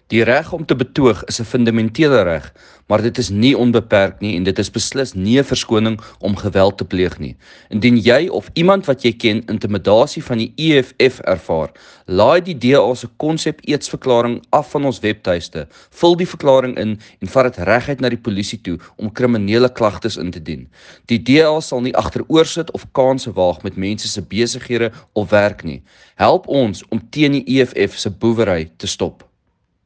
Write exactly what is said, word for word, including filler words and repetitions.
Die reg om te betoog is 'n fundamentele reg, maar dit is nie onbeperk nie en dit is beslis nie 'n verskoning om geweld te pleeg nie. Indien jy of iemand wat jy ken intimidasie van die E F F ervaar, laai die D A se konsep-eedsverklaring af van ons webtuiste, vul die verklaring in en vat dit reguit na die polisie toe om kriminele klagtes in te dien. Die D A sal nie agteroor sit of kanse waag met mense se besighede of werk nie. Help ons om teen die E F F se boewery te stop.